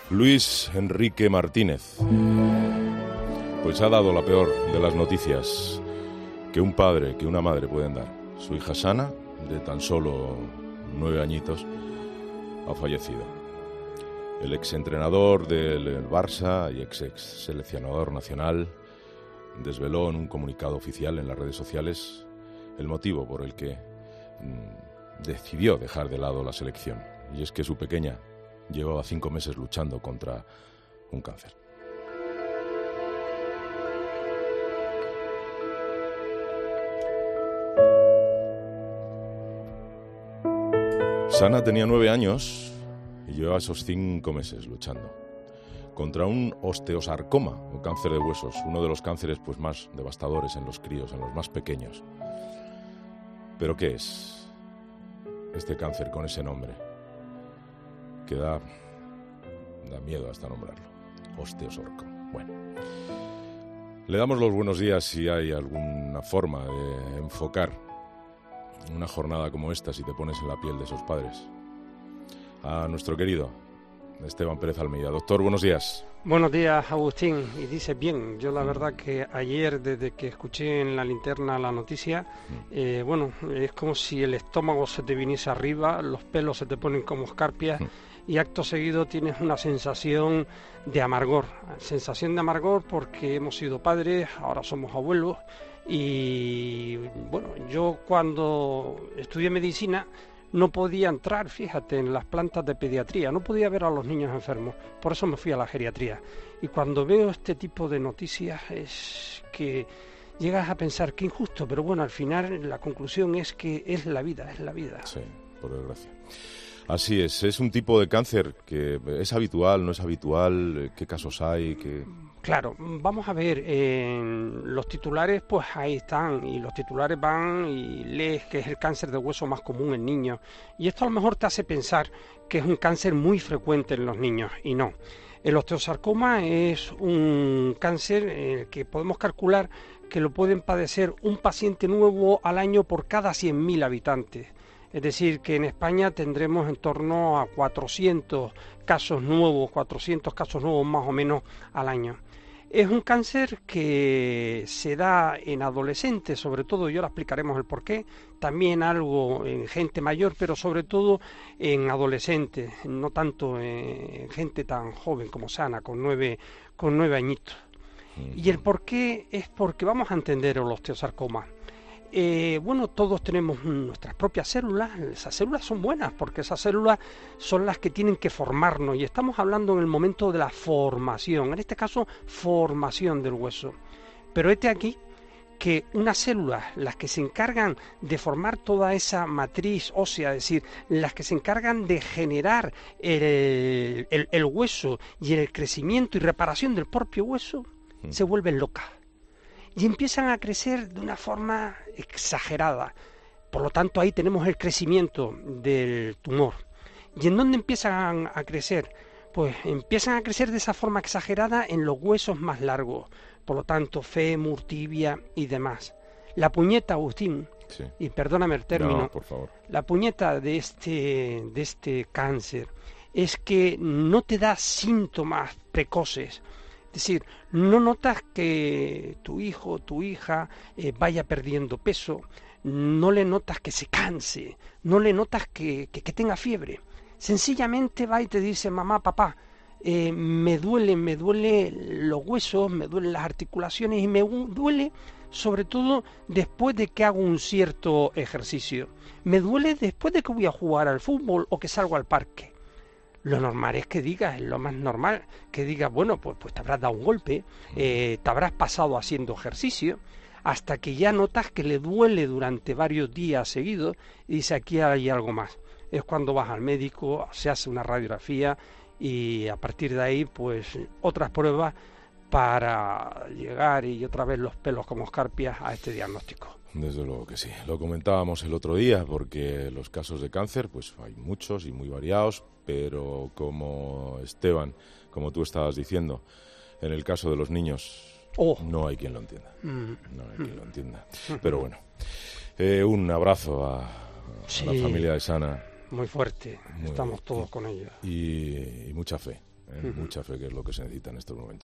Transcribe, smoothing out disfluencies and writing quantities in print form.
Luis Enrique Martínez, pues ha dado la peor de las noticias que un padre, que una madre pueden dar. Su hija Sana, de tan solo 9 añitos, ha fallecido. El exentrenador del Barça y ex seleccionador nacional desveló en un comunicado oficial en las redes sociales el motivo por el que decidió dejar de lado la selección. Y es que su pequeña llevaba 5 meses luchando contra un cáncer. Sana tenía 9 años y llevaba esos 5 meses luchando contra un osteosarcoma, o cáncer de huesos, uno de los cánceres pues más devastadores en los críos, en los más pequeños. ¿Pero qué es este cáncer con ese nombre? Que da miedo hasta nombrarlo. Osteosarcoma. Bueno, le damos los buenos días si hay alguna forma de enfocar una jornada como esta, si te pones en la piel de esos padres, a nuestro querido Esteban Pérez Almeida. Doctor, buenos días. Buenos días, Agustín. Y dices bien, yo la verdad que ayer, desde que escuché en la linterna la noticia, es como si el estómago se te viniese arriba, los pelos se te ponen como escarpias y acto seguido tienes una sensación de amargor. Sensación de amargor porque hemos sido padres, ahora somos abuelos. Y bueno, yo cuando estudié medicina no podía entrar, fíjate, en las plantas de pediatría, no podía ver a los niños enfermos, por eso me fui a la geriatría. Y cuando veo este tipo de noticias es que llegas a pensar que injusto, pero bueno, al final la conclusión es que es la vida, es la vida. Sí, por desgracia. Así es un tipo de cáncer que es habitual, no es habitual, ¿qué casos hay? Claro, vamos a ver, los titulares pues ahí están, y los titulares van y lees que es el cáncer de hueso más común en niños, y esto a lo mejor te hace pensar que es un cáncer muy frecuente en los niños, y no. El osteosarcoma es un cáncer que podemos calcular que lo pueden padecer un paciente nuevo al año por cada 100.000 habitantes. Es decir, que en España tendremos en torno a 400 casos nuevos más o menos al año. Es un cáncer que se da en adolescentes, sobre todo, y ahora explicaremos el porqué, también algo en gente mayor, pero sobre todo en adolescentes, no tanto en gente tan joven como Sana, con 9 añitos. Y el porqué es porque vamos a entender el osteosarcoma. Todos tenemos nuestras propias células. Esas células son buenas porque esas células son las que tienen que formarnos, y estamos hablando en el momento de la formación, en este caso formación del hueso. Pero aquí que unas células, las que se encargan de formar toda esa matriz ósea, es decir, las que se encargan de generar el hueso y el crecimiento y reparación del propio hueso, se vuelven locas y empiezan a crecer de una forma exagerada. Por lo tanto, ahí tenemos el crecimiento del tumor. ¿Y en dónde empiezan a crecer? Pues empiezan a crecer de esa forma exagerada en los huesos más largos. Por lo tanto, fémur, tibia y demás. La puñeta, Agustín, sí. Y perdóname el término, no, por favor. La puñeta de este cáncer es que no te da síntomas precoces. Es decir, no notas que tu hijo o tu hija vaya perdiendo peso, no le notas que se canse, no le notas que tenga fiebre. Sencillamente va y te dice: mamá, papá, me duele los huesos, me duelen las articulaciones y me duele sobre todo después de que hago un cierto ejercicio. Me duele después de que voy a jugar al fútbol o que salgo al parque. Lo normal es que digas, es lo más normal, que digas, bueno, pues te habrás dado un golpe, te habrás pasado haciendo ejercicio, hasta que ya notas que le duele durante varios días seguidos y dice: aquí hay algo más. Es cuando vas al médico, se hace una radiografía y a partir de ahí, pues otras pruebas para llegar y otra vez los pelos como escarpias a este diagnóstico. Desde luego que sí. Lo comentábamos el otro día, porque los casos de cáncer, pues hay muchos y muy variados, pero como Esteban, como tú estabas diciendo, en el caso de los niños, no hay quien lo entienda. No hay quien lo entienda. Pero bueno, un abrazo a la familia de Sana. Muy fuerte, estamos todos con ellos. Y mucha fe Mucha fe, que es lo que se necesita en estos momentos.